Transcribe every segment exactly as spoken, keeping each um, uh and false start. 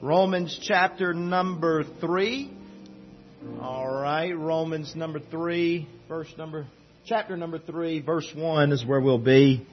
Romans chapter number three. All right, Romans number three, verse number, chapter number three, verse one is where we'll be.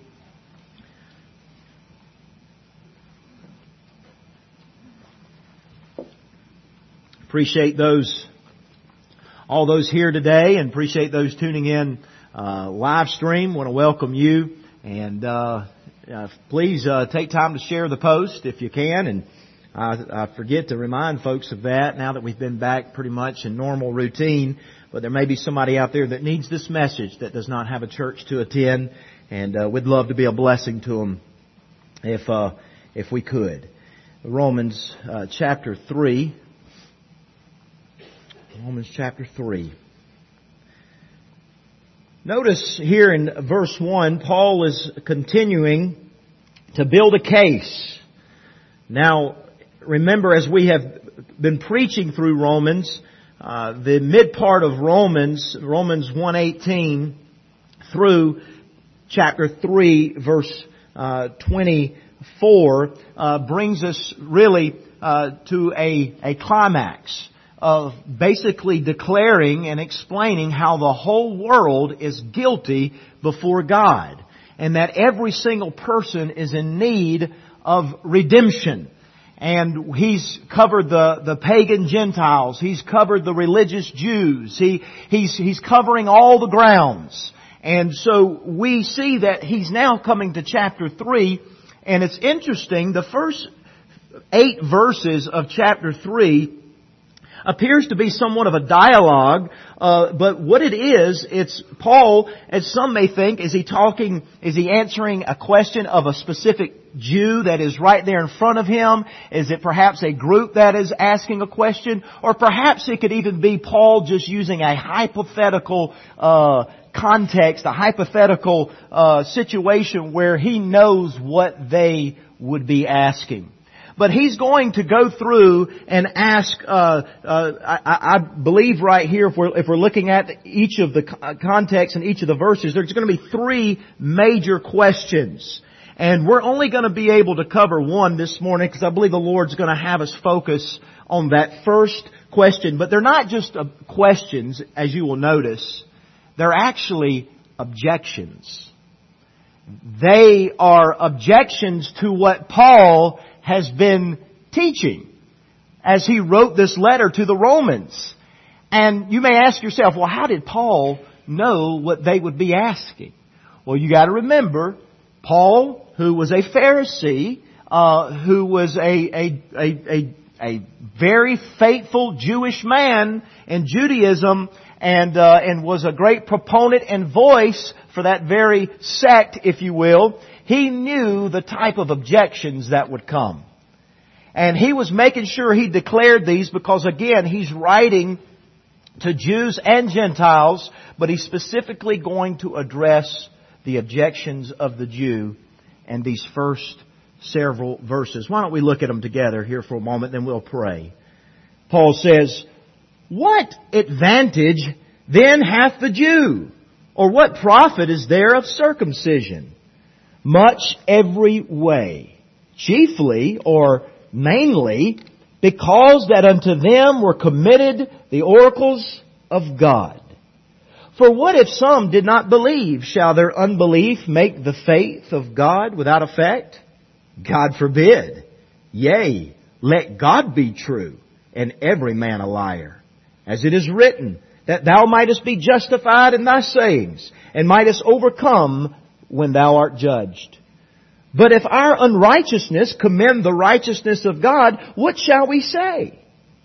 Appreciate those, all those here today, and appreciate those tuning in uh, live stream. Want to welcome you, and uh, uh, please uh, take time to share the post if you can. And I, I forget to remind folks of that now that we've been back pretty much in normal routine. But there may be somebody out there that needs this message that does not have a church to attend, and uh, we'd love to be a blessing to them if uh, if we could. Romans uh, chapter three. Romans chapter three. Notice here in verse one, Paul is continuing to build a case. Now, remember, as we have been preaching through Romans, uh, the mid part of Romans, Romans one eighteen through chapter three, verse uh, twenty-four, uh, brings us really uh, to a, a climax of basically declaring and explaining how the whole world is guilty before God, and that every single person is in need of redemption. And he's covered the, the pagan Gentiles. He's covered the religious Jews. He, he's, he's covering all the grounds. And so we see that he's now coming to chapter three, and it's interesting, the first eight verses of chapter three appears to be somewhat of a dialogue, uh, but what it is, it's Paul, as some may think, is he talking, is he answering a question of a specific Jew that is right there in front of him? Is it perhaps a group that is asking a question? Or perhaps it could even be Paul just using a hypothetical uh context, a hypothetical uh situation where he knows what they would be asking. But he's going to go through and ask, uh, uh, I, I believe right here, if we're, if we're looking at each of the context and each of the verses, there's going to be three major questions. And we're only going to be able to cover one this morning because I believe the Lord's going to have us focus on that first question. But they're not just questions, as you will notice. They're actually objections. They are objections to what Paul has been teaching as he wrote this letter to the Romans. And you may ask yourself, well, how did Paul know what they would be asking? Well, you got to remember, Paul, who was a Pharisee, uh, who was a, a, a, a, a very faithful Jewish man in Judaism, and, uh, and was a great proponent and voice for that very sect, if you will. He knew the type of objections that would come. And he was making sure he declared these because, again, he's writing to Jews and Gentiles, but he's specifically going to address the objections of the Jew in these first several verses. Why don't we look at them together here for a moment, then we'll pray. Paul says, "What advantage then hath the Jew? Or what profit is there of circumcision? Much every way, chiefly or mainly because that unto them were committed the oracles of God. For what if some did not believe? Shall their unbelief make the faith of God without effect? God forbid. Yea, let God be true, and every man a liar. As it is written, that thou mightest be justified in thy sayings, and mightest overcome when thou art judged. But if our unrighteousness commend the righteousness of God, what shall we say?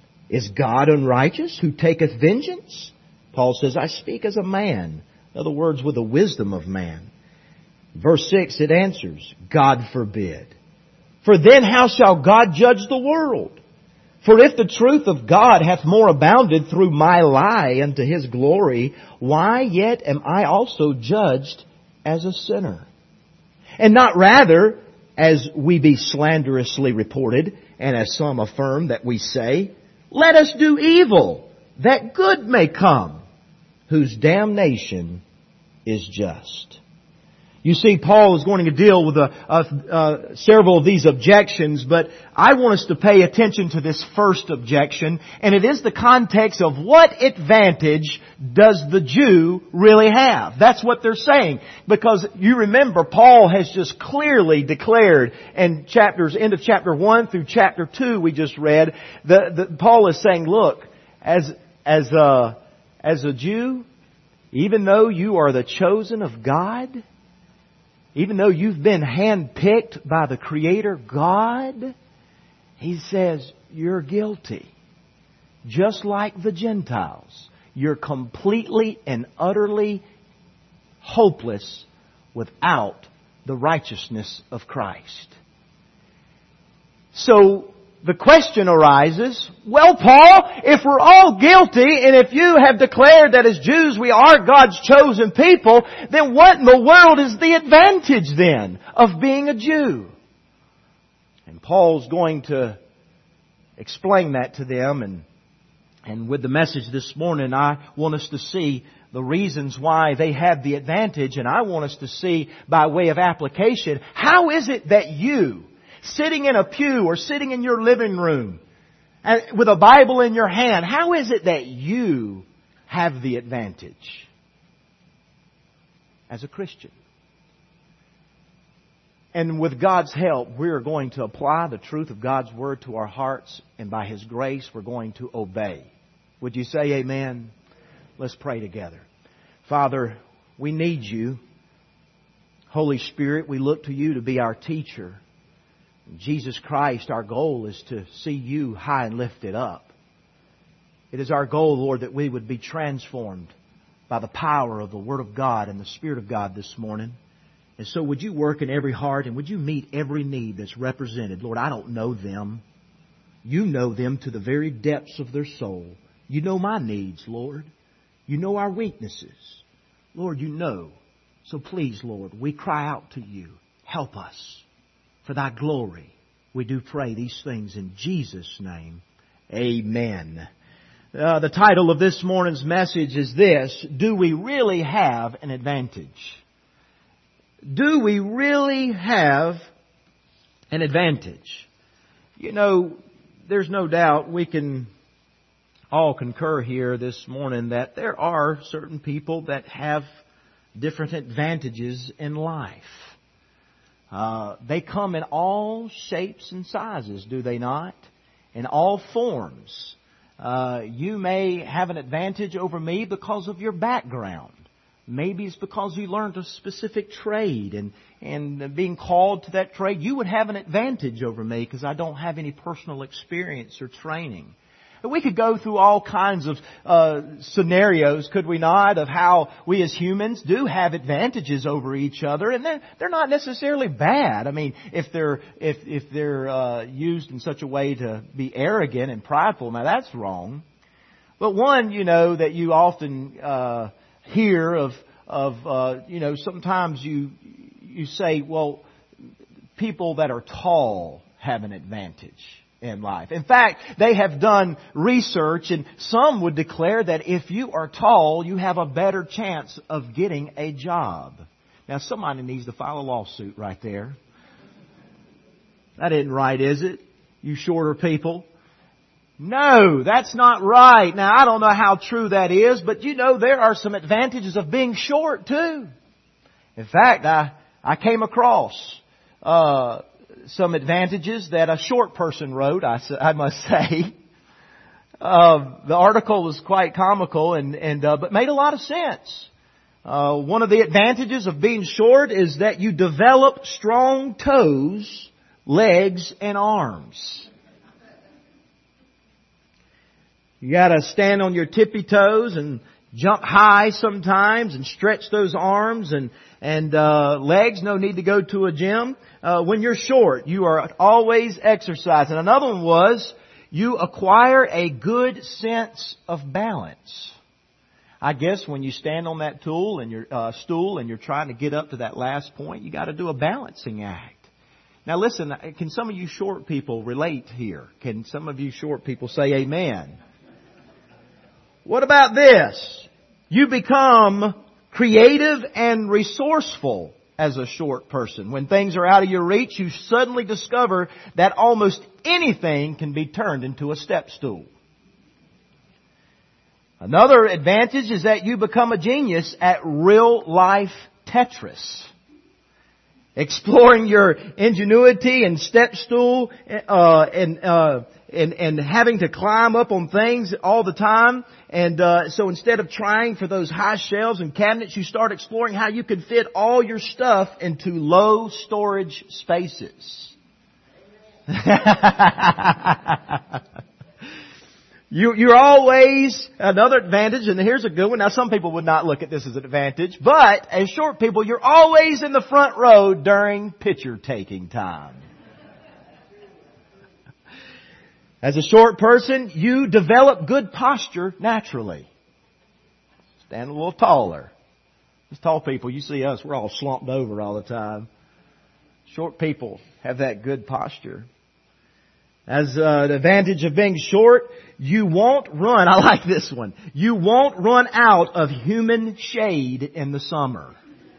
Is God unrighteous who taketh vengeance? Paul says, I speak as a man. In other words, with the wisdom of man. Verse six, it answers, God forbid. For then how shall God judge the world? For if the truth of God hath more abounded through my lie unto His glory, why yet am I also judged as a sinner? And not rather, as we be slanderously reported, and as some affirm that we say, let us do evil, that good may come, whose damnation is just. You see, Paul is going to deal with a, a, a, several of these objections, but I want us to pay attention to this first objection, and it is the context of what advantage does the Jew really have? That's what they're saying. Because you remember, Paul has just clearly declared in chapters, end of chapter one through chapter two we just read, the, the, Paul is saying, look, as, as a, as a Jew, even though you are the chosen of God, even though you've been handpicked by the Creator God, he says, you're guilty. Just like the Gentiles. You're completely and utterly hopeless without the righteousness of Christ. So, the question arises, well, Paul, if we're all guilty and if you have declared that as Jews we are God's chosen people, then what in the world is the advantage then of being a Jew? And Paul's going to explain that to them, and and with the message this morning I want us to see the reasons why they have the advantage, and I want us to see by way of application, how is it that you, sitting in a pew or sitting in your living room with a Bible in your hand, how is it that you have the advantage as a Christian? And with God's help, we're going to apply the truth of God's Word to our hearts, and by His grace, we're going to obey. Would you say amen? Let's pray together. Father, we need You. Holy Spirit, we look to You to be our teacher. Jesus Christ, our goal is to see You high and lifted up. It is our goal, Lord, that we would be transformed by the power of the Word of God and the Spirit of God this morning. And so would You work in every heart, and would You meet every need that's represented? Lord, I don't know them. You know them to the very depths of their soul. You know my needs, Lord. You know our weaknesses. Lord, You know. So please, Lord, we cry out to You. Help us. For Thy glory, we do pray these things in Jesus' name. Amen. Uh, the title of this morning's message is this: do we really have an advantage? Do we really have an advantage? You know, there's no doubt we can all concur here this morning that there are certain people that have different advantages in life. Uh, they come in all shapes and sizes, do they not? In all forms. Uh, you may have an advantage over me because of your background. Maybe it's because you learned a specific trade, and, and being called to that trade, you would have an advantage over me because I don't have any personal experience or training. We could go through all kinds of uh, scenarios, could we not, of how we as humans do have advantages over each other, and they're, they're not necessarily bad. I mean, if they're if if they're uh, used in such a way to be arrogant and prideful, now that's wrong. But one, you know, that you often uh, hear of of uh, you know, sometimes you you say, well, people that are tall have an advantage in life. In fact, they have done research, and some would declare that if you are tall, you have a better chance of getting a job. Now, somebody needs to file a lawsuit right there. That isn't right, is it? You shorter people. No, that's not right. Now, I don't know how true that is, but you know, there are some advantages of being short too. In fact, I, I came across, uh, some advantages that a short person wrote, I, I must say. Uh, the article was quite comical, and, and uh, but made a lot of sense. Uh, one of the advantages of being short is that you develop strong toes, legs, and arms. You got to stand on your tippy toes and jump high sometimes and stretch those arms and and uh, legs. No need to go to a gym. Uh, when you're short, you are always exercising. Another one was you acquire a good sense of balance. I guess when you stand on that tool and your uh, stool and you're trying to get up to that last point, you got to do a balancing act. Now listen, can some of you short people relate here? Can some of you short people say amen? What about this? You become creative and resourceful as a short person. When things are out of your reach, you suddenly discover that almost anything can be turned into a step stool. Another advantage is that you become a genius at real life Tetris. Exploring your ingenuity and step stool, uh, and, uh, and, and having to climb up on things all the time. And, uh, so instead of trying for those high shelves and cabinets, you start exploring how you can fit all your stuff into low storage spaces. You, you're always, another advantage, and here's a good one. Now some people would not look at this as an advantage, but as short people, you're always in the front row during picture taking time. As a short person, you develop good posture naturally. Stand a little taller. As tall people, you see us, we're all slumped over all the time. Short people have that good posture. As uh, the advantage of being short, you won't run, I like this one, you won't run out of human shade in the summer.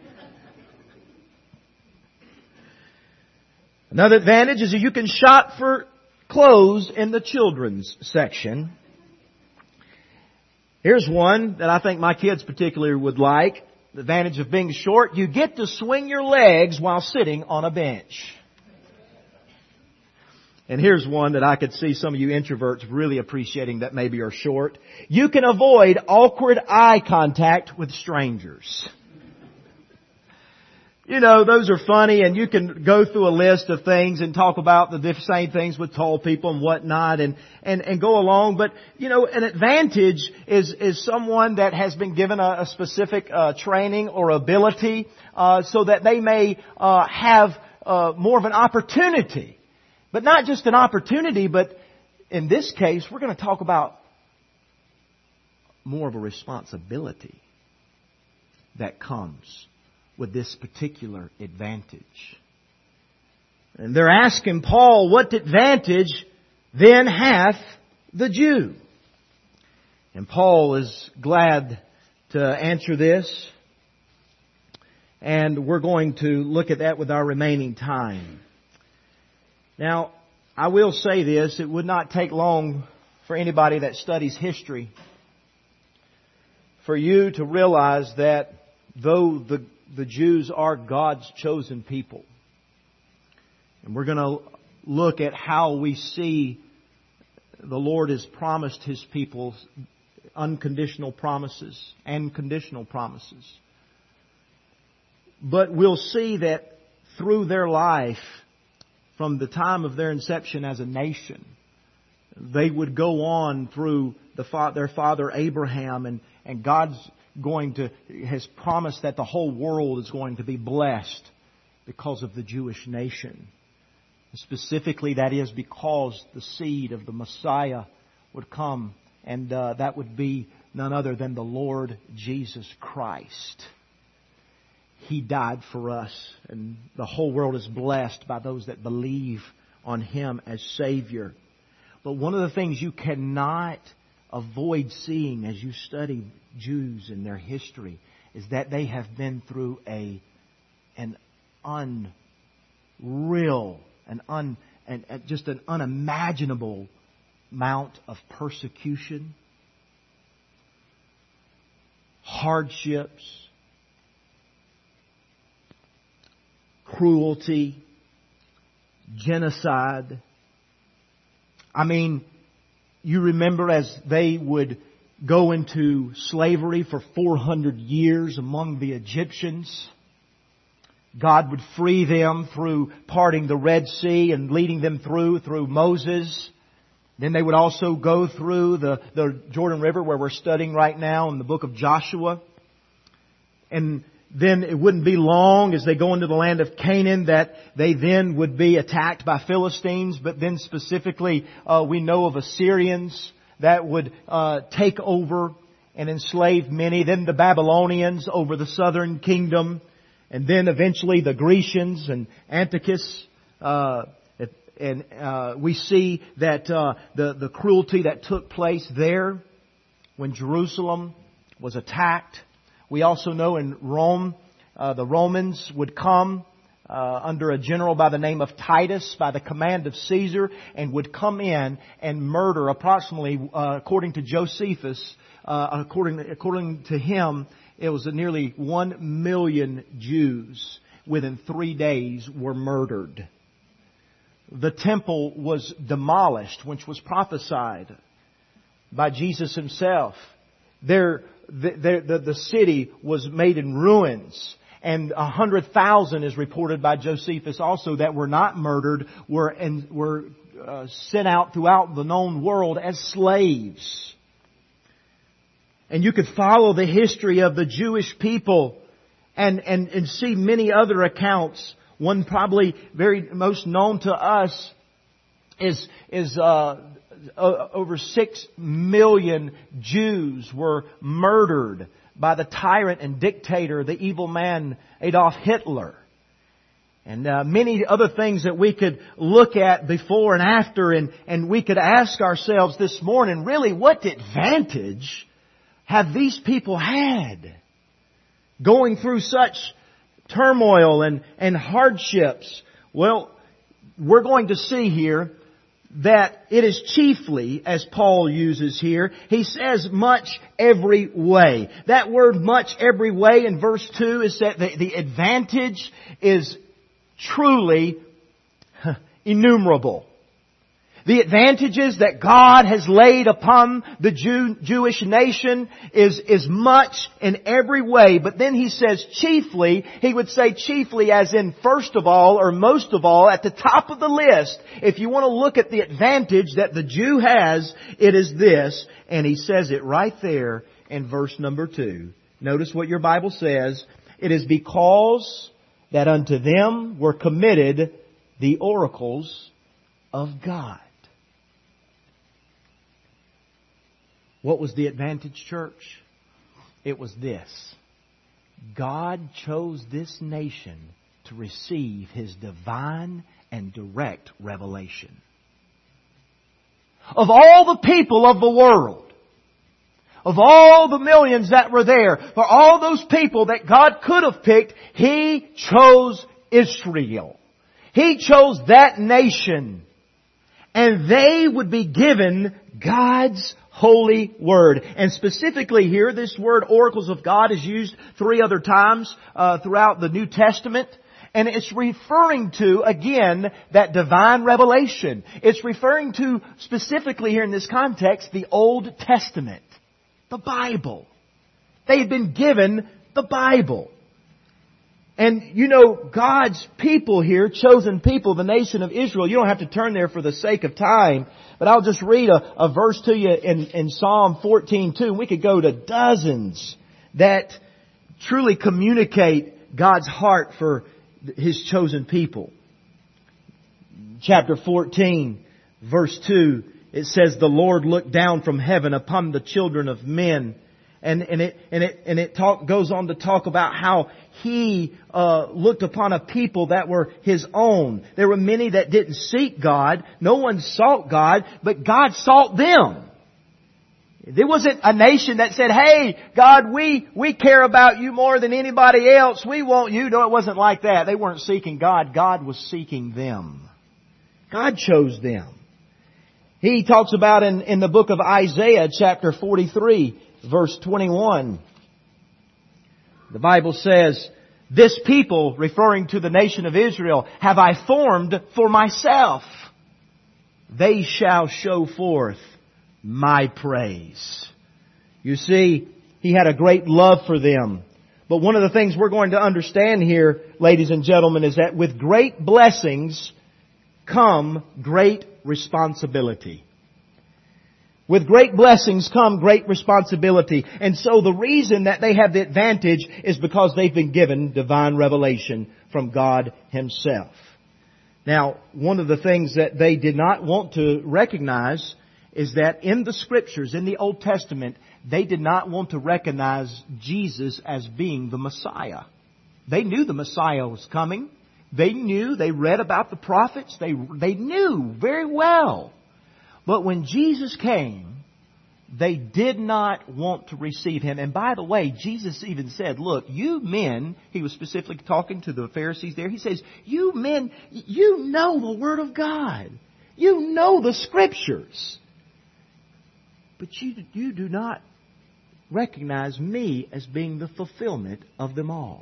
Another advantage is that you can shop for clothes in the children's section. Here's one that I think my kids particularly would like. The advantage of being short, you get to swing your legs while sitting on a bench. And here's one that I could see some of you introverts really appreciating that maybe are short. You can avoid awkward eye contact with strangers. You know, those are funny, and you can go through a list of things and talk about the same things with tall people and whatnot and, and, and go along. But, you know, an advantage is, is someone that has been given a, a specific uh, training or ability uh, so that they may uh, have uh, more of an opportunity. But not just an opportunity, but in this case, we're going to talk about more of a responsibility that comes with this particular advantage. And they're asking Paul, what advantage then hath the Jew? And Paul is glad to answer this. And we're going to look at that with our remaining time. Now, I will say this, it would not take long for anybody that studies history for you to realize that though the, the Jews are God's chosen people, and we're going to look at how we see the Lord has promised His people unconditional promises and conditional promises. But we'll see that through their life, from the time of their inception as a nation, they would go on through the, their father Abraham, and, and God's going to, has promised that the whole world is going to be blessed because of the Jewish nation. Specifically, that is because the seed of the Messiah would come, and uh, that would be none other than the Lord Jesus Christ. He died for us, and the whole world is blessed by those that believe on Him as Savior. But one of the things you cannot avoid seeing as you study Jews and their history is that they have been through a an unreal, an un, and just an unimaginable amount of persecution, hardships, cruelty, genocide. I mean, you remember as they would go into slavery for four hundred years among the Egyptians, God would free them through parting the Red Sea and leading them through, through Moses. Then they would also go through the, the Jordan River where we're studying right now in the book of Joshua. And then it wouldn't be long as they go into the land of Canaan that they then would be attacked by Philistines. But then specifically, uh, we know of Assyrians that would uh, take over and enslave many. Then the Babylonians over the southern kingdom. And then eventually the Grecians and Antiochus. Uh, and uh, we see that uh, the, the cruelty that took place there when Jerusalem was attacked. We also know in Rome, uh, the Romans would come uh, under a general by the name of Titus, by the command of Caesar, and would come in and murder approximately, uh, according to Josephus, uh, according according to him, it was nearly one million Jews within three days were murdered. The temple was demolished, which was prophesied by Jesus Himself. There, the, the, the city was made in ruins. And a hundred thousand is reported by Josephus also that were not murdered, were, and were uh, sent out throughout the known world as slaves. And you could follow the history of the Jewish people and, and, and see many other accounts. One probably very most known to us is, is uh, over six million Jews were murdered by the tyrant and dictator, the evil man Adolf Hitler. And uh, many other things that we could look at before and after, and, and we could ask ourselves this morning, really, what advantage have these people had going through such turmoil and, and hardships? Well, we're going to see here that it is chiefly, as Paul uses here, he says much every way. That word much every way in verse two is that the, the advantage is truly innumerable. The advantages that God has laid upon the Jew, Jewish nation is, is much in every way. But then he says chiefly, he would say chiefly as in first of all or most of all at the top of the list. If you want to look at the advantage that the Jew has, it is this. And he says it right there in verse number two. Notice what your Bible says. It is because that unto them were committed the oracles of God. What was the advantage, church? It was this. God chose this nation to receive His divine and direct revelation. Of all the people of the world, of all the millions that were there, for all those people that God could have picked, He chose Israel. He chose that nation. And they would be given God's holy word. And specifically here, this word oracles of God is used three other times uh, throughout the New Testament. And it's referring to, again, that divine revelation. It's referring to, specifically here in this context, the Old Testament. The Bible. They had been given the Bible. And you know, God's people here, chosen people, the nation of Israel, you don't have to turn there for the sake of time, but I'll just read a, a verse to you in, in Psalm fourteen two. We could go to dozens that truly communicate God's heart for His chosen people. Chapter fourteen, verse two, it says, "The Lord looked down from heaven upon the children of men." And, and it, and it, and it talk, goes on to talk about how He, uh, looked upon a people that were His own. There were many that didn't seek God. No one sought God, but God sought them. There wasn't a nation that said, "Hey, God, we, we care about you more than anybody else. We want you." No, it wasn't like that. They weren't seeking God. God was seeking them. God chose them. He talks about in, in the book of Isaiah, chapter forty-three, verse twenty-one. The Bible says, "This people," referring to the nation of Israel, "have I formed for myself. They shall show forth my praise." You see, He had a great love for them. But one of the things we're going to understand here, ladies and gentlemen, is that with great blessings come great responsibility. With great blessings come great responsibility. And so the reason that they have the advantage is because they've been given divine revelation from God Himself. Now, one of the things that they did not want to recognize is that in the Scriptures, in the Old Testament, they did not want to recognize Jesus as being the Messiah. They knew the Messiah was coming. They knew, they read about the prophets. They, they knew very well. But when Jesus came they did not want to receive Him. And by the way, Jesus even said, look, you men, He was specifically talking to the Pharisees there, He says, you men, you know the Word of God. You know the Scriptures. But you, you do not recognize me as being the fulfillment of them all.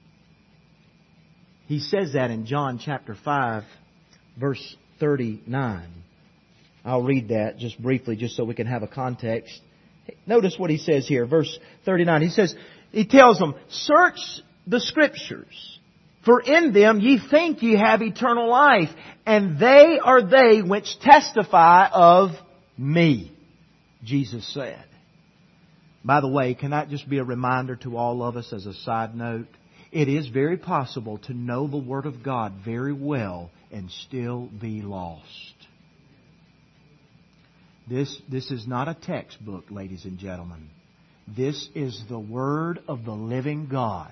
He says that in John chapter five, verse thirty-nine. I'll read that just briefly, just so we can have a context. Notice what He says here, verse thirty-nine. He says, He tells them, search the Scriptures, for in them ye think ye have eternal life, and they are they which testify of me, Jesus said. By the way, can that just be a reminder to all of us as a side note? It is very possible to know the Word of God very well and still be lost. This, this is not a textbook, ladies and gentlemen. This is the Word of the living God.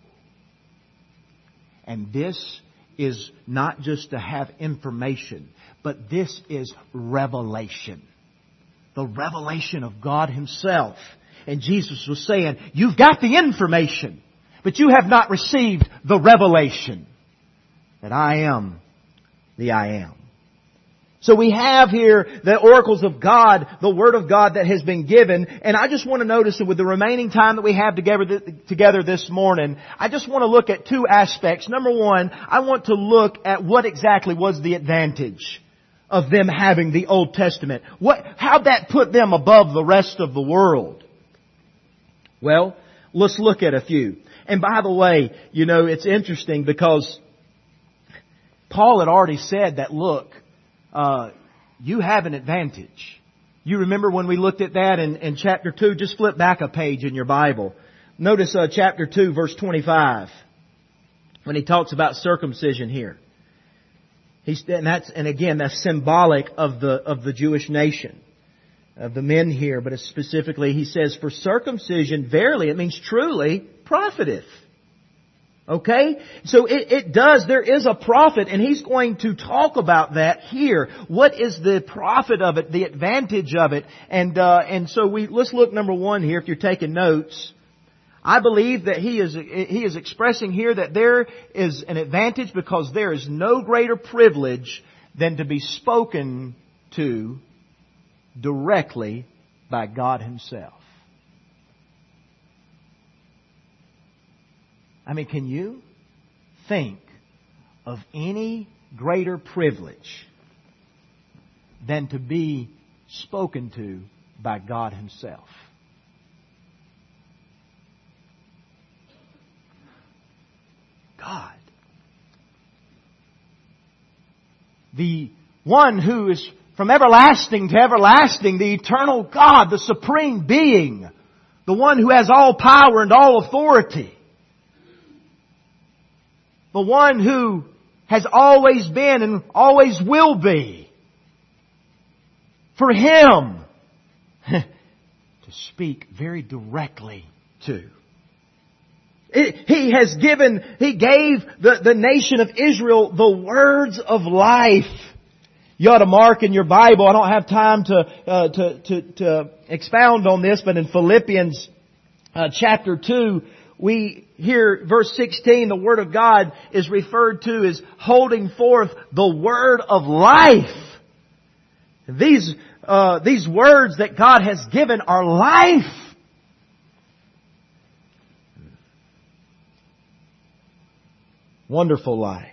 And this is not just to have information, but this is revelation. The revelation of God Himself. And Jesus was saying, you've got the information, but you have not received the revelation that I am the I am. So we have here the oracles of God, the Word of God that has been given. And I just want to notice that with the remaining time that we have together, together this morning, I just want to look at two aspects. Number one, I want to look at what exactly was the advantage of them having the Old Testament. What, how'd that put them above the rest of the world? Well, let's look at a few. And by the way, you know, it's interesting because Paul had already said that, look, Uh, you have an advantage. You remember when we looked at that in, in chapter two? Just flip back a page in your Bible. Notice uh, chapter two, verse twenty-five, when he talks about circumcision here. He's, and that's, and again, that's symbolic of the of the Jewish nation, of the men here. But it's specifically, he says, "For circumcision, verily," it means truly, "profiteth." Okay? So it, it does, there is a profit, and he's going to talk about that here. What is the profit of it, the advantage of it? And, uh, and so we, let's look number one here, if you're taking notes. I believe that he is, he is expressing here that there is an advantage because there is no greater privilege than to be spoken to directly by God Himself. I mean, can you think of any greater privilege than to be spoken to by God Himself? God. The one who is from everlasting to everlasting, the eternal God, the supreme being, the one who has all power and all authority. The one who has always been and always will be. For Him to speak very directly to. It, he has given, He gave the, the nation of Israel the words of life. You ought to mark in your Bible. I don't have time to, uh, to, to, to expound on this, but in Philippians uh, chapter two, we hear verse sixteen, the Word of God is referred to as holding forth the Word of life. These, uh, these words that God has given are life. Wonderful life.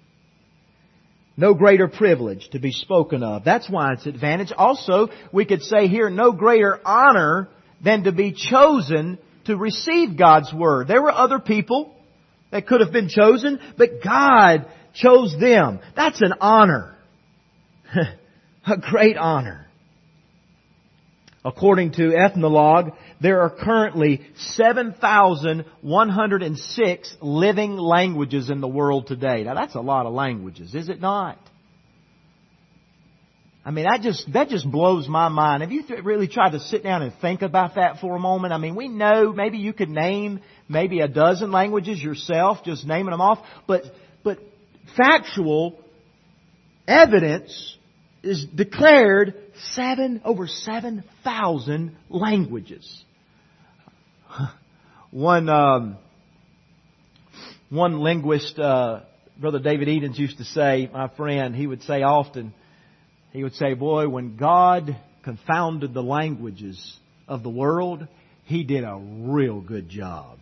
No greater privilege to be spoken of. That's why it's advantage. Also, we could say here, no greater honor than to be chosen to receive God's Word. There were other people that could have been chosen, but God chose them. That's an honor. A great honor. According to Ethnologue, there are currently seven thousand one hundred six living languages in the world today. Now that's a lot of languages, is it not? I mean, that just, that just blows my mind. Have you th- really tried to sit down and think about that for a moment? I mean, we know maybe you could name maybe a dozen languages yourself, just naming them off. But, but factual evidence is declared seven, over seven thousand languages. One, um, one linguist, uh, Brother David Edens used to say, my friend, he would say often, he would say, boy, when God confounded the languages of the world, He did a real good job.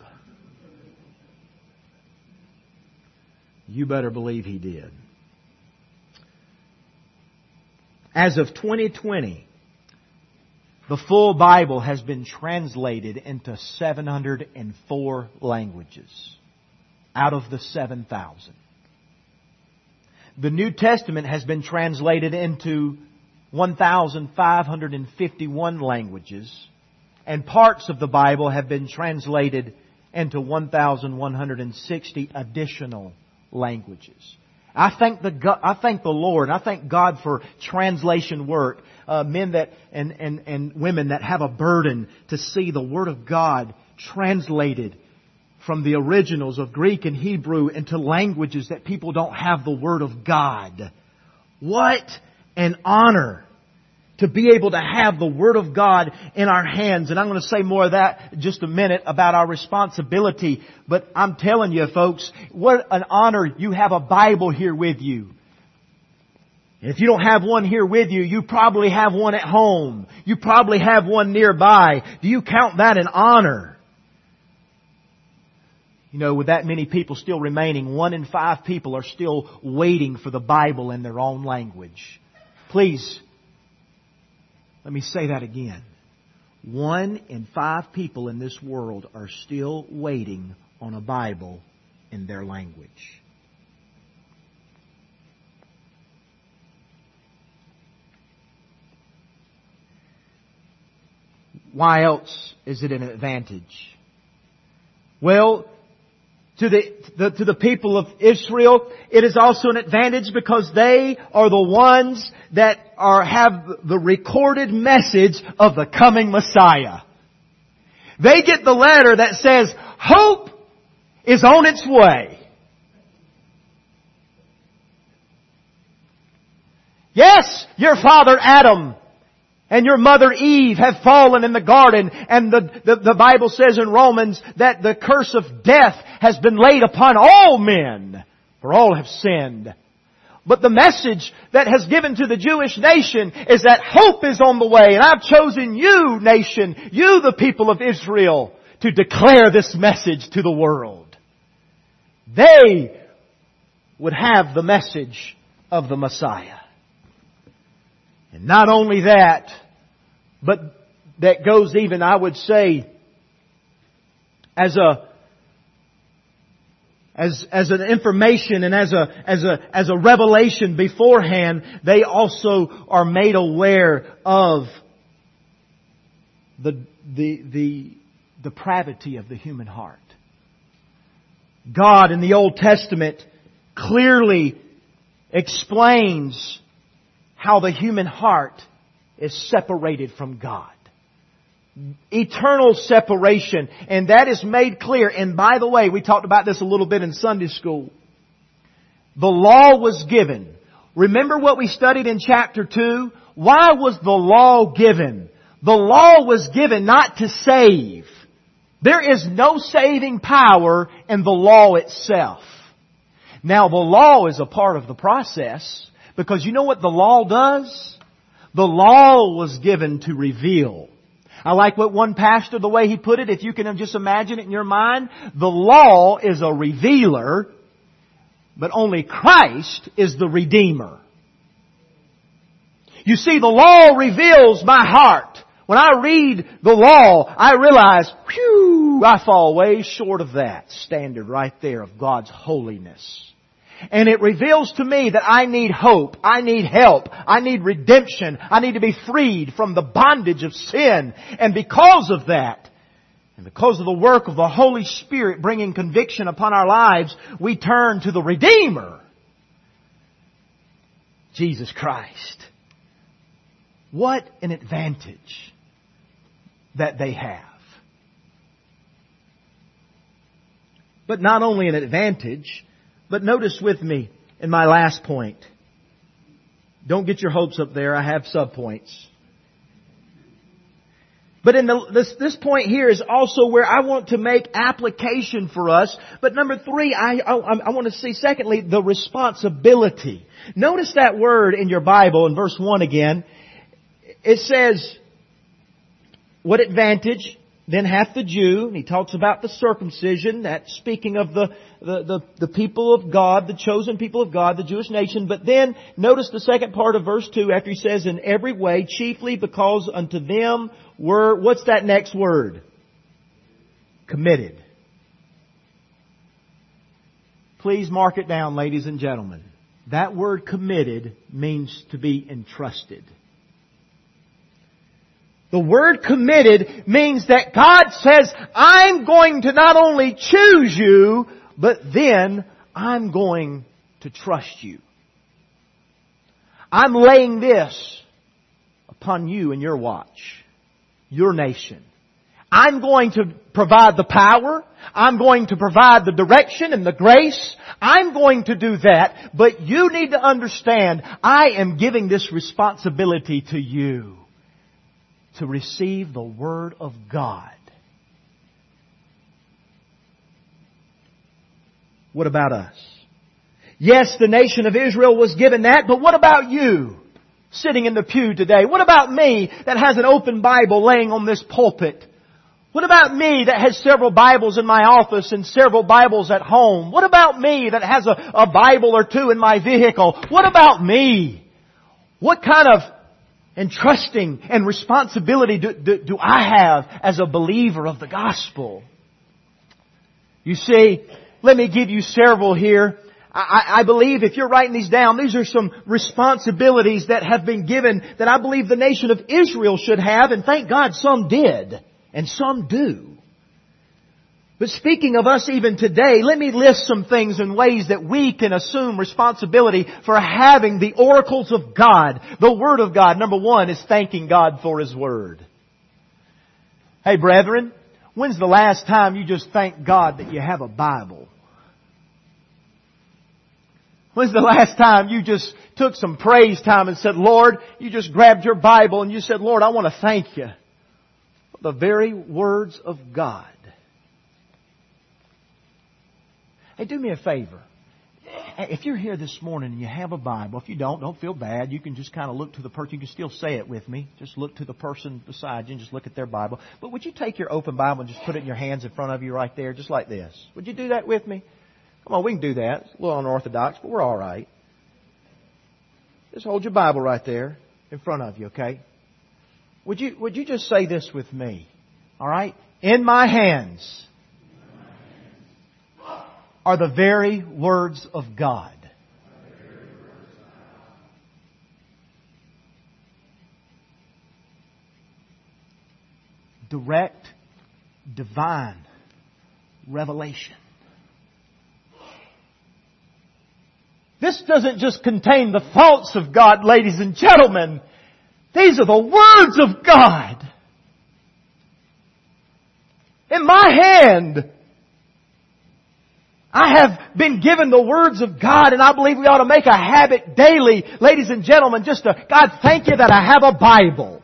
You better believe He did. As of twenty twenty, the full Bible has been translated into seven hundred four languages out of the seven thousand. The New Testament has been translated into one thousand five hundred fifty-one languages, and parts of the Bible have been translated into one thousand one hundred sixty additional languages. I thank the God, I thank the Lord, and I thank God for translation work. Uh, men that and, and and women that have a burden to see the Word of God translated from the originals of Greek and Hebrew into languages that people don't have the Word of God. What an honor to be able to have the Word of God in our hands. And I'm going to say more of that in just a minute about our responsibility. But I'm telling you, folks, what an honor you have a Bible here with you. And if you don't have one here with you, you probably have one at home. You probably have one nearby. Do you count that an honor? You know, with that many people still remaining, one in five people are still waiting for the Bible in their own language. Please, let me say that again. One in five people in this world are still waiting on a Bible in their language. Why else is it an advantage? Well, To the, the, to the people of Israel, it is also an advantage because they are the ones that are, have the recorded message of the coming Messiah. They get the letter that says, hope is on its way. Yes, your father Adam and your mother Eve have fallen in the garden, and the, the, the Bible says in Romans that the curse of death has been laid upon all men, for all have sinned. But the message that has given to the Jewish nation is that hope is on the way, and I've chosen you, nation, you the people of Israel, to declare this message to the world. They would have the message of the Messiah. And not only that, but that goes even, I would say, as a as as an information and as a as a as a revelation beforehand, they also are made aware of the the the depravity of the human heart. God in the Old Testament clearly explains how the human heart is separated from God. Eternal separation. And that is made clear. And by the way, we talked about this a little bit in Sunday school. The law was given. Remember what we studied in chapter two? Why was the law given? The law was given not to save. There is no saving power in the law itself. Now the law is a part of the process. Because you know what the law does? The law was given to reveal. I like what one pastor, the way he put it, if you can just imagine it in your mind, the law is a revealer, but only Christ is the Redeemer. You see, the law reveals my heart. When I read the law, I realize, whew, I fall way short of that standard right there of God's holiness. And it reveals to me that I need hope, I need help, I need redemption, I need to be freed from the bondage of sin. And because of that, and because of the work of the Holy Spirit bringing conviction upon our lives, we turn to the Redeemer, Jesus Christ. What an advantage that they have. But not only an advantage, but notice with me in my last point, Don't get your hopes up there. I have subpoints. But in the, this, this point here is also where I want to make application for us. But number three, I, I, I want to see secondly, the responsibility. Notice that word in your Bible in verse one again. It says, what advantage then hath the Jew? And he talks about the circumcision. That's speaking of the, the, the, the people of God, the chosen people of God, the Jewish nation. But then notice the second part of verse two after he says, in every way, chiefly because unto them were, what's that next word? Committed. Please mark it down, ladies and gentlemen. That word committed means to be entrusted. The word committed means that God says, I'm going to not only choose you, but then I'm going to trust you. I'm laying this upon you and your watch, your nation. I'm going to provide the power. I'm going to provide the direction and the grace. I'm going to do that. But you need to understand, I am giving this responsibility to you to receive the Word of God. What about us? Yes, the nation of Israel was given that, but what about you sitting in the pew today? What about me that has an open Bible laying on this pulpit? What about me that has several Bibles in my office and several Bibles at home? What about me that has a, a Bible or two in my vehicle? What about me? What kind of entrusting and responsibility do, do, do I have as a believer of the gospel? You see, let me give you several here. I, I believe if you're writing these down, these are some responsibilities that have been given that I believe the nation of Israel should have, and thank God some did, and some do. But speaking of us even today, let me list some things and ways that we can assume responsibility for having the oracles of God, the Word of God. Number one is thanking God for His Word. Hey brethren, when's the last time you just thanked God that you have a Bible? When's the last time you just took some praise time and said, Lord, you just grabbed your Bible and you said, Lord, I want to thank you for the very words of God. Hey, do me a favor. If you're here this morning and you have a Bible, if you don't, don't feel bad. You can just kind of look to the person. You can still say it with me. Just look to the person beside you and just look at their Bible. But would you take your open Bible and just put it in your hands in front of you right there, just like this? Would you do that with me? Come on, we can do that. It's a little unorthodox, but we're all right. Just hold your Bible right there in front of you, okay? Would you, would you just say this with me? All right? In my hands are the very words of God. Direct, divine revelation. This doesn't just contain the thoughts of God, ladies and gentlemen. These are the words of God. In my hand, I have been given the words of God, and I believe we ought to make a habit daily, ladies and gentlemen, just to, God, thank you that I have a Bible.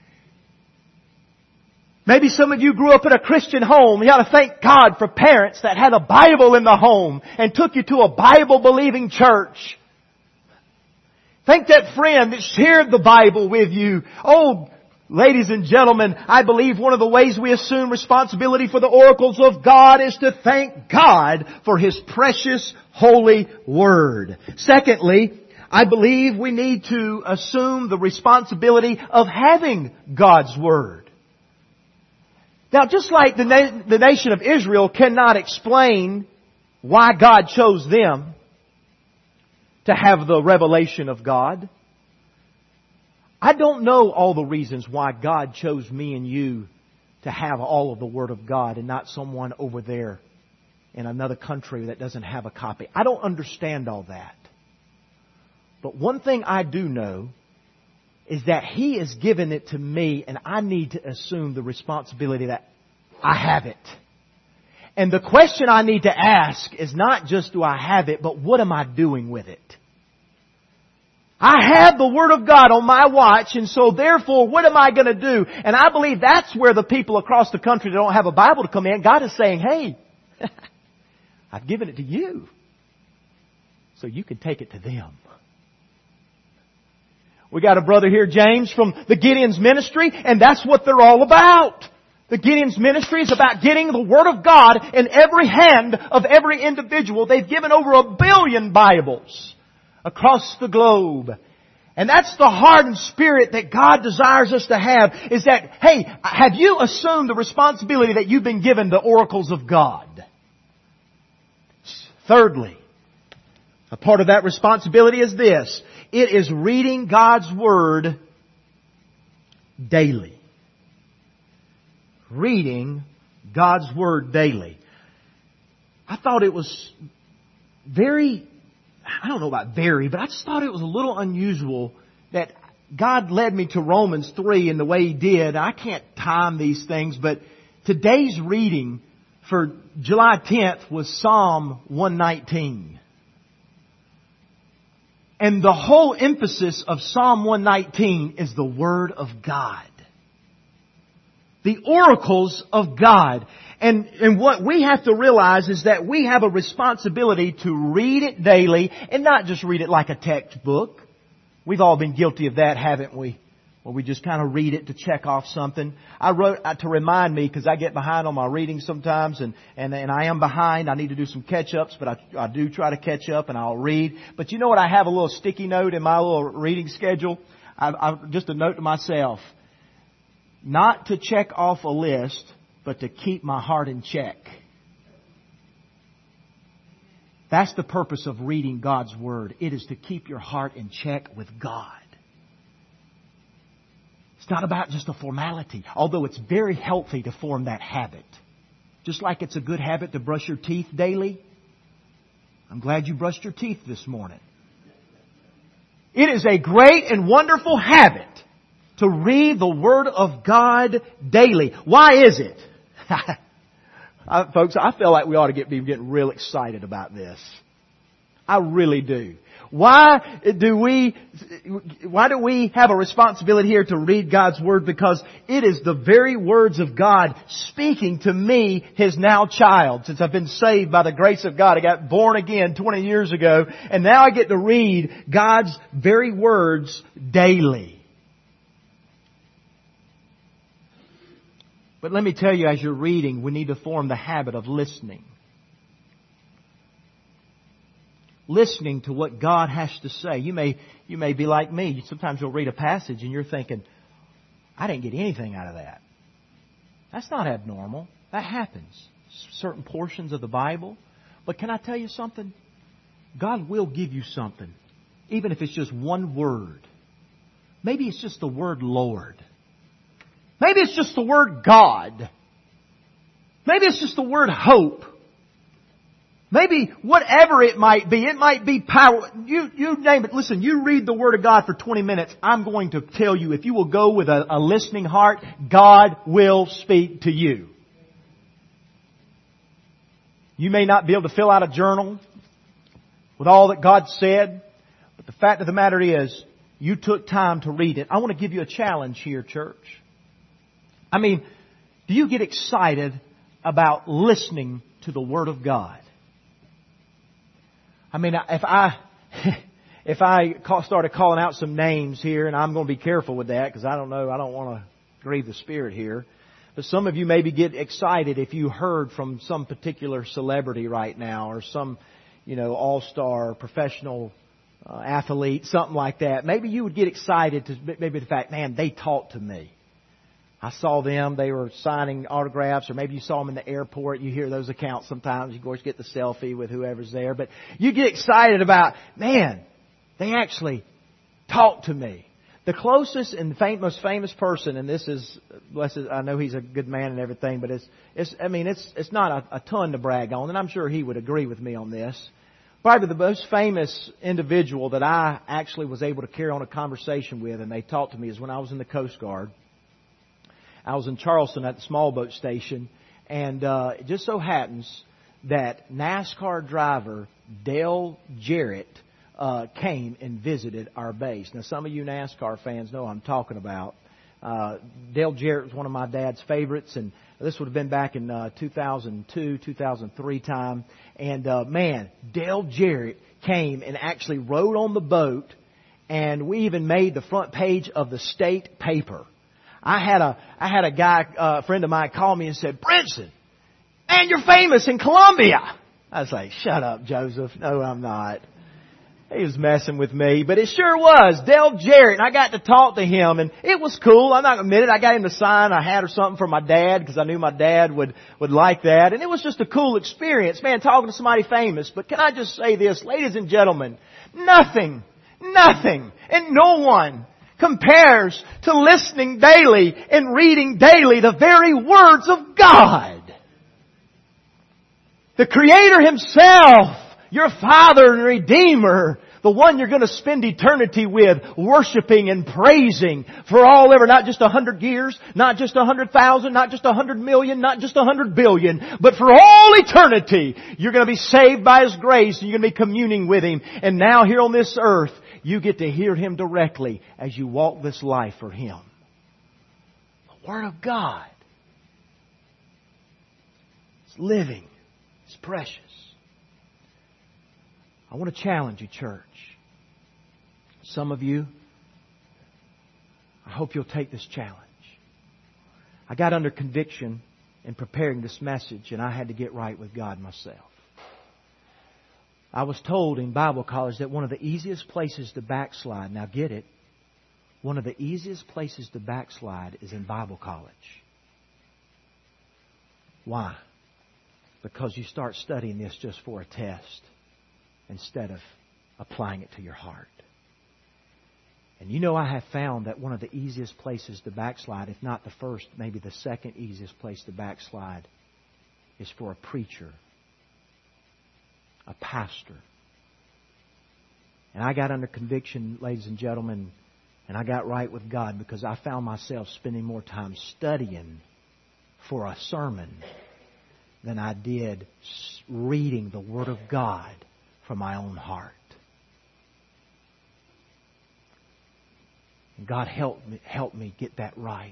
Maybe some of you grew up in a Christian home. You ought to thank God for parents that had a Bible in the home and took you to a Bible-believing church. Thank that friend that shared the Bible with you. Oh, ladies and gentlemen, I believe one of the ways we assume responsibility for the oracles of God is to thank God for His precious, holy Word. Secondly, I believe we need to assume the responsibility of having God's Word. Now, just like the, na- the nation of Israel cannot explain why God chose them to have the revelation of God, I don't know all the reasons why God chose me and you to have all of the Word of God and not someone over there in another country that doesn't have a copy. I don't understand all that. But one thing I do know is that He has given it to me, and I need to assume the responsibility that I have it. And the question I need to ask is not just do I have it, but what am I doing with it? I have the Word of God on my watch, and so therefore, what am I going to do? And I believe that's where the people across the country that don't have a Bible to come in, God is saying, hey, I've given it to you, so you can take it to them. We got a brother here, James, from the Gideon's ministry, and that's what they're all about. The Gideon's ministry is about getting the Word of God in every hand of every individual. They've given over a billion Bibles across the globe. And that's the heart and spirit that God desires us to have, is that, hey, have you assumed the responsibility that you've been given the oracles of God? Thirdly, a part of that responsibility is this. It is reading God's Word daily. Reading God's Word daily. I thought it was very, I don't know about very, but I just thought it was a little unusual that God led me to Romans three in the way He did. I can't time these things, but today's reading for July tenth was Psalm one nineteen. And the whole emphasis of Psalm one nineteen is the Word of God. The oracles of God. And, and what we have to realize is that we have a responsibility to read it daily and not just read it like a textbook. We've all been guilty of that, haven't we? Where we just kind of read it to check off something. I wrote uh, to remind me, because I get behind on my reading sometimes, and, and, and I am behind. I need to do some catch-ups, but I, I do try to catch up and I'll read. But you know what? I have a little sticky note in my little reading schedule. I, I, just a note to myself. Not to check off a list, but to keep my heart in check. That's the purpose of reading God's Word. It is to keep your heart in check with God. It's not about just a formality, although it's very healthy to form that habit. Just like it's a good habit to brush your teeth daily. I'm glad you brushed your teeth this morning. It is a great and wonderful habit to read the Word of God daily. Why is it? I, folks, I feel like we ought to get, be getting real excited about this. I really do. Why do we, why do we have a responsibility here to read God's Word? Because it is the very words of God speaking to me, His now child. Since I've been saved by the grace of God, I got born again twenty years ago, and now I get to read God's very words daily. But let me tell you, as you're reading, we need to form the habit of listening. Listening to what God has to say. You may, you may be like me. Sometimes you'll read a passage and you're thinking, I didn't get anything out of that. That's not abnormal. That happens. Certain portions of the Bible. But can I tell you something? God will give you something. Even if it's just one word. Maybe it's just the word Lord. Maybe it's just the word God. Maybe it's just the word hope. Maybe whatever it might be, it might be power. You, you name it. Listen, you read the Word of God for twenty minutes. I'm going to tell you, if you will go with a, a listening heart, God will speak to you. You may not be able to fill out a journal with all that God said, but the fact of the matter is, you took time to read it. I want to give you a challenge here, church. I mean, do you get excited about listening to the Word of God? I mean, if I if I call, started calling out some names here, and I'm going to be careful with that because I don't know, I don't want to grieve the Spirit here. But some of you maybe get excited if you heard from some particular celebrity right now, or some, you know, all-star professional uh, athlete, something like that. Maybe you would get excited to maybe the fact, man, they talked to me. I saw them, they were signing autographs, or maybe you saw them in the airport. You hear those accounts sometimes. You of course get the selfie with whoever's there. But you get excited about, man, they actually talked to me. The closest and fam- most famous person, and this is, blessed, I know he's a good man and everything, but it's, it's I mean, it's it's not a, a ton to brag on, and I'm sure he would agree with me on this. Probably the most famous individual that I actually was able to carry on a conversation with, and they talked to me, is when I was in the Coast Guard. I was in Charleston at the small boat station, and uh, it just so happens that NASCAR driver Dale Jarrett uh, came and visited our base. Now, some of you NASCAR fans know what I'm talking about. Uh, Dale Jarrett was one of my dad's favorites, and this would have been back in uh, two thousand two, two thousand three time. And uh, man, Dale Jarrett came and actually rode on the boat, and we even made the front page of the state paper. I had a I had a guy, uh, a friend of mine, call me and said, "Brinson, man, you're famous in Columbia." I was like, "Shut up, Joseph. No, I'm not." He was messing with me, but it sure was. Dale Jarrett, and I got to talk to him, and it was cool. I'm not going to admit it. I got him to sign a hat or something for my dad because I knew my dad would, would like that. And it was just a cool experience, man, talking to somebody famous. But can I just say this, ladies and gentlemen, nothing, nothing, and no one compares to listening daily and reading daily the very words of God. The Creator Himself, your Father and Redeemer, the one you're going to spend eternity with, worshiping and praising for all ever, not just a hundred years, not just a hundred thousand, not just a hundred million, not just a hundred billion, but for all eternity. You're going to be saved by His grace, and you're going to be communing with Him. And now here on this earth, you get to hear Him directly as you walk this life for Him. The Word of God. It's living. It's precious. I want to challenge you, church. Some of you, I hope you'll take this challenge. I got under conviction in preparing this message, and I had to get right with God myself. I was told in Bible college that one of the easiest places to backslide, now get it, one of the easiest places to backslide is in Bible college. Why? Because you start studying this just for a test instead of applying it to your heart. And you know, I have found that one of the easiest places to backslide, if not the first, maybe the second easiest place to backslide, is for a preacher, a pastor. And I got under conviction, ladies and gentlemen, and I got right with God because I found myself spending more time studying for a sermon than I did reading the Word of God from my own heart. And God help me, help me get that right.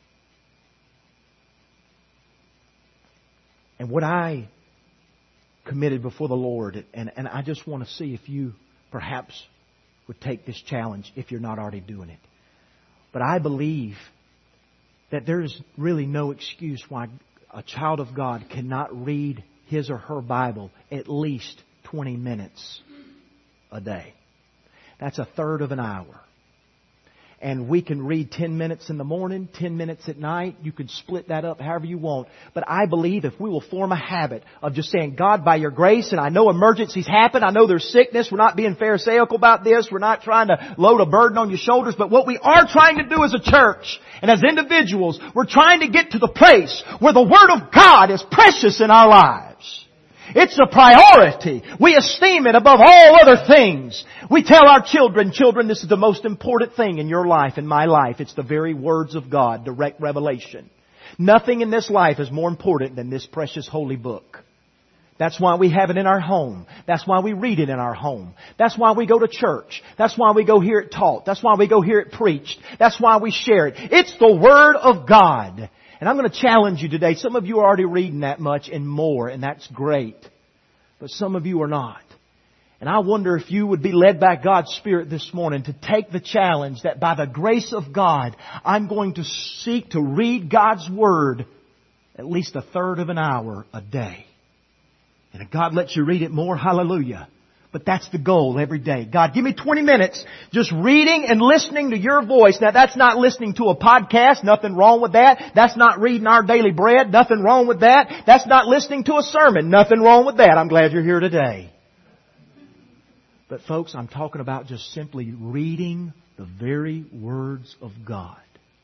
And what I committed before the Lord, and, and I just want to see if you perhaps would take this challenge if you're not already doing it. But I believe that there is really no excuse why a child of God cannot read his or her Bible at least twenty minutes a day. That's a third of an hour. And we can read ten minutes in the morning, ten minutes at night. You can split that up however you want. But I believe if we will form a habit of just saying, God, by your grace, and I know emergencies happen. I know there's sickness. We're not being pharisaical about this. We're not trying to load a burden on your shoulders. But what we are trying to do as a church and as individuals, we're trying to get to the place where the Word of God is precious in our lives. It's a priority. We esteem it above all other things. We tell our children, children, this is the most important thing in your life, in my life. It's the very words of God, direct revelation. Nothing in this life is more important than this precious holy book. That's why we have it in our home. That's why we read it in our home. That's why we go to church. That's why we go hear it taught. That's why we go hear it preached. That's why we share it. It's the Word of God. And I'm going to challenge you today. Some of you are already reading that much and more, and that's great. But some of you are not. And I wonder if you would be led by God's Spirit this morning to take the challenge that by the grace of God, I'm going to seek to read God's Word at least a third of an hour a day. And if God lets you read it more, hallelujah. But that's the goal every day. God, give me twenty minutes just reading and listening to your voice. Now, that's not listening to a podcast. Nothing wrong with that. That's not reading our daily bread. Nothing wrong with that. That's not listening to a sermon. Nothing wrong with that. I'm glad you're here today. But folks, I'm talking about just simply reading the very words of God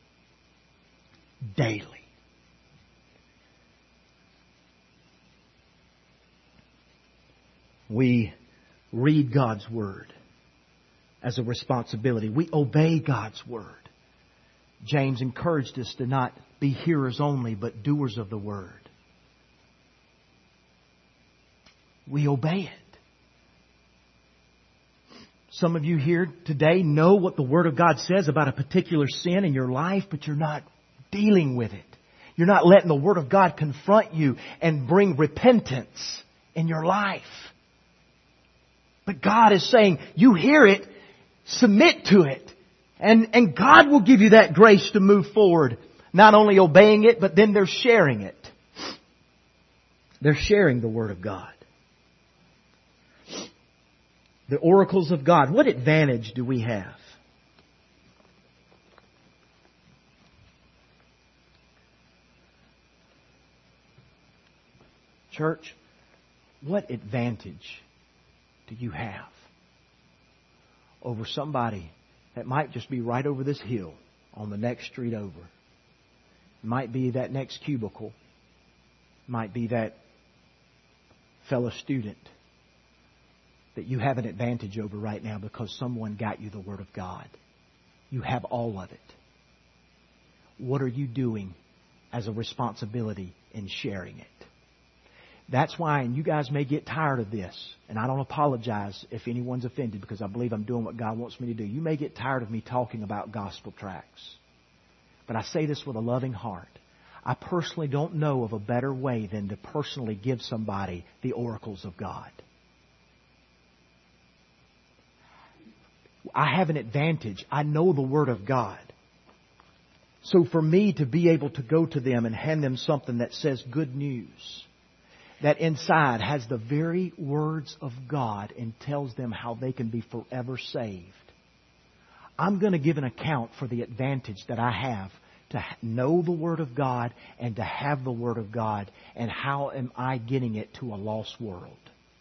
daily. We read God's Word as a responsibility. We obey God's Word. James encouraged us to not be hearers only, but doers of the Word. We obey it. Some of you here today know what the Word of God says about a particular sin in your life, but you're not dealing with it. You're not letting the Word of God confront you and bring repentance in your life. But God is saying, you hear it, submit to it. And, and God will give you that grace to move forward. Not only obeying it, but then they're sharing it. They're sharing the Word of God. The oracles of God. What advantage do we have? Church, what advantage do you have over somebody that might just be right over this hill on the next street over? It might be that next cubicle. It might be that fellow student that you have an advantage over right now because someone got you the Word of God. You have all of it. What are you doing as a responsibility in sharing it? That's why, and you guys may get tired of this, and I don't apologize if anyone's offended because I believe I'm doing what God wants me to do. You may get tired of me talking about gospel tracts. But I say this with a loving heart. I personally don't know of a better way than to personally give somebody the oracles of God. I have an advantage. I know the Word of God. So for me to be able to go to them and hand them something that says good news, that inside has the very words of God and tells them how they can be forever saved, I'm going to give an account for the advantage that I have to know the Word of God and to have the Word of God, and how am I getting it to a lost world.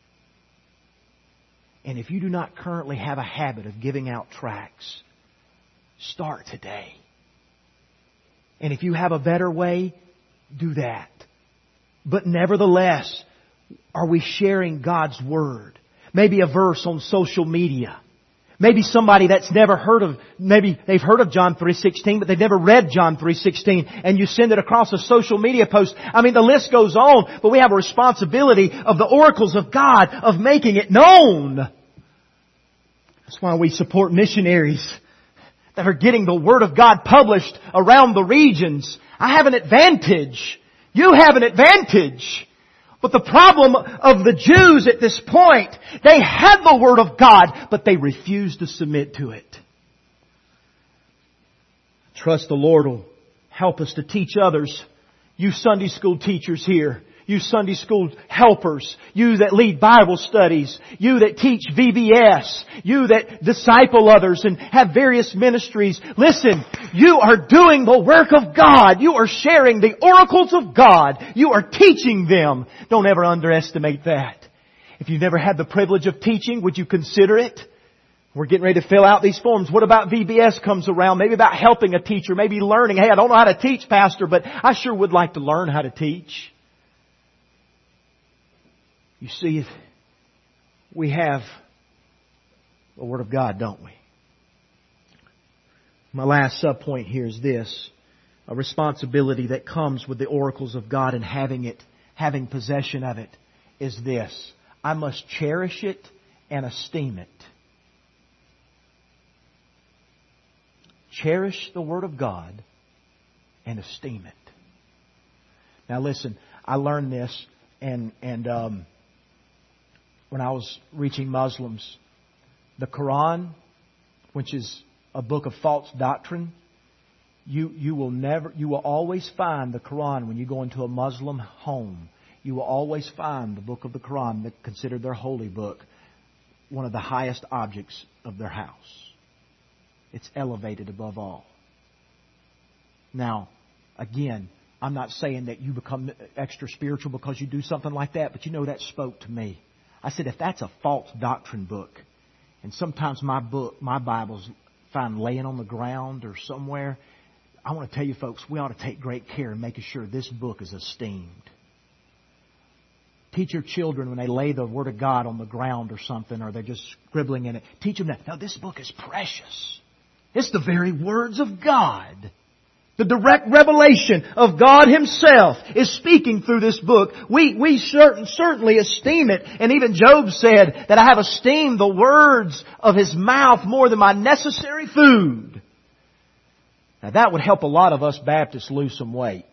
And if you do not currently have a habit of giving out tracts, start today. And if you have a better way, do that. But nevertheless, are we sharing God's Word? Maybe a verse on social media. Maybe somebody that's never heard of, maybe they've heard of John three sixteen, but they've never read John three sixteen, and you send it across a social media post. I mean, the list goes on, but we have a responsibility of the oracles of God, of making it known. That's why we support missionaries that are getting the Word of God published around the regions. I have an advantage. You have an advantage. But the problem of the Jews at this point, they had the Word of God, but they refused to submit to it. Trust the Lord will help us to teach others. You Sunday school teachers here, you Sunday school helpers, you that lead Bible studies, you that teach V B S, you that disciple others and have various ministries. Listen, you are doing the work of God. You are sharing the oracles of God. You are teaching them. Don't ever underestimate that. If you've never had the privilege of teaching, would you consider it? We're getting ready to fill out these forms. What about V B S comes around? Maybe about helping a teacher, maybe learning. Hey, I don't know how to teach, Pastor, but I sure would like to learn how to teach. You see, we have the Word of God, don't we? My last subpoint here is this. A responsibility that comes with the oracles of God and having it, having possession of it, is this. I must cherish it and esteem it. Cherish the Word of God and esteem it. Now listen, I learned this and, and, um, when I was reaching Muslims, the Quran, which is a book of false doctrine, you, you will never, you will always find the Quran when you go into a Muslim home. You will always find the book of the Quran, that considered their holy book, one of the highest objects of their house. It's elevated above all. Now, again, I'm not saying that you become extra spiritual because you do something like that, but you know that spoke to me. I said, if that's a false doctrine book, and sometimes my book, my Bible's found laying on the ground or somewhere, I want to tell you folks, we ought to take great care in making sure this book is esteemed. Teach your children when they lay the Word of God on the ground or something, or they're just scribbling in it. Teach them that, no, this book is precious. It's the very words of God. The direct revelation of God Himself is speaking through this book. We, we certain, certainly esteem it. And even Job said that I have esteemed the words of His mouth more than my necessary food. Now that would help a lot of us Baptists lose some weight.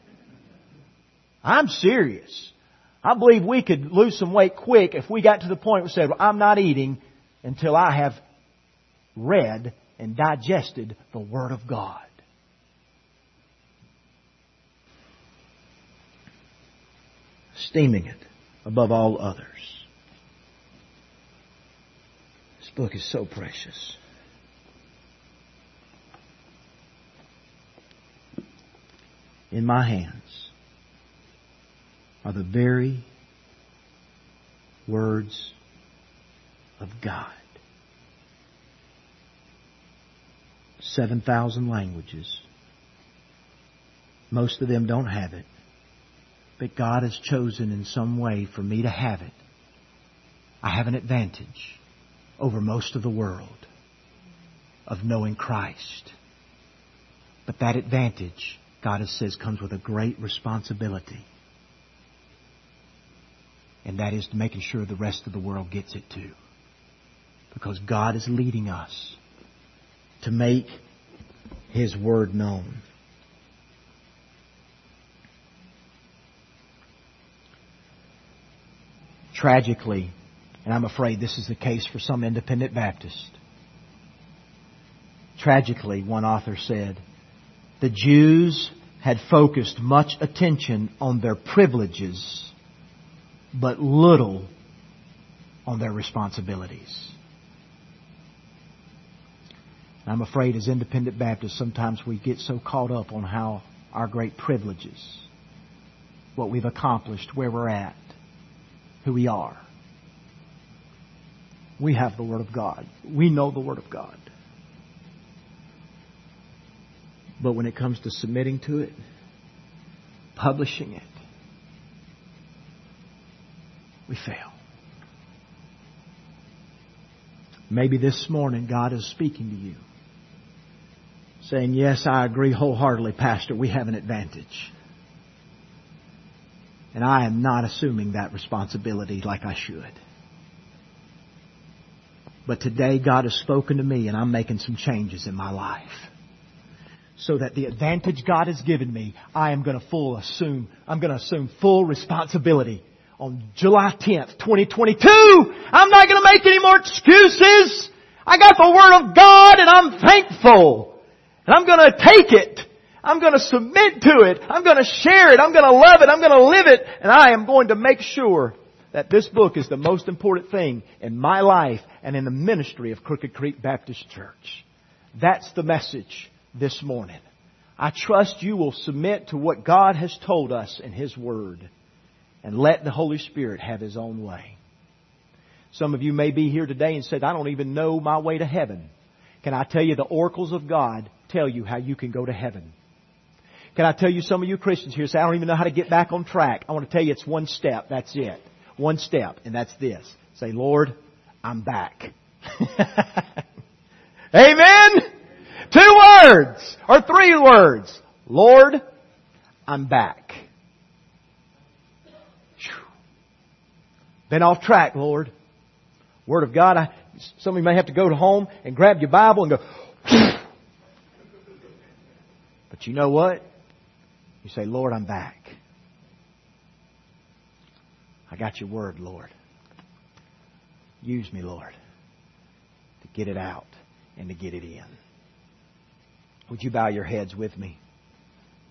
I'm serious. I believe we could lose some weight quick if we got to the point where we said, well, I'm not eating until I have read and digested the Word of God. Esteeming it above all others. This book is so precious. In my hands are the very words of God. Seven thousand languages. Most of them don't have it. But God has chosen in some way for me to have it. I have an advantage over most of the world of knowing Christ. But that advantage, God has says, comes with a great responsibility. And that is to making sure the rest of the world gets it too. Because God is leading us to make His Word known. Tragically, and I'm afraid this is the case for some independent Baptists, tragically, one author said, the Jews had focused much attention on their privileges, but little on their responsibilities. And I'm afraid as independent Baptists, sometimes we get so caught up on how our great privileges, what we've accomplished, where we're at, who we are. We have the Word of God. We know the Word of God. But when it comes to submitting to it, publishing it, we fail. Maybe this morning God is speaking to you, saying, yes, I agree wholeheartedly, Pastor, we have an advantage. And I am not assuming that responsibility like I should. But today God has spoken to me and I'm making some changes in my life. So that the advantage God has given me, I am going to full assume, I'm going to assume full responsibility. On July tenth, twenty twenty-two, I'm not going to make any more excuses. I got the Word of God and I'm thankful. And I'm going to take it. I'm going to submit to it. I'm going to share it. I'm going to love it. I'm going to live it. And I am going to make sure that this book is the most important thing in my life and in the ministry of Crooked Creek Baptist Church. That's the message this morning. I trust you will submit to what God has told us in His Word and let the Holy Spirit have His own way. Some of you may be here today and said, I don't even know my way to heaven. Can I tell you the oracles of God tell you how you can go to heaven? Can I tell you, some of you Christians here say, I don't even know how to get back on track. I want to tell you it's one step. That's it. One step. And that's this. Say, Lord, I'm back. Amen? Two words or three words. Lord, I'm back. Been off track, Lord. Word of God. I, some of you may have to go to home and grab your Bible and go. But you know what? You say, Lord, I'm back. I got your Word, Lord. Use me, Lord, to get it out and to get it in. Would you bow your heads with me?